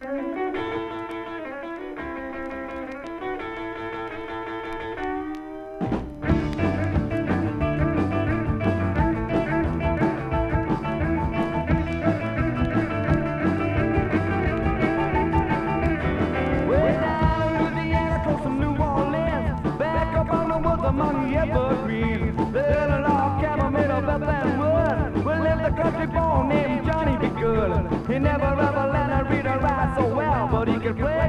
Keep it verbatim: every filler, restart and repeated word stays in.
Among the evergreens, the little log cabin made of earth and wood. Well, if the country boy named Johnny be good, he never ever learned to read or write so well, but he could play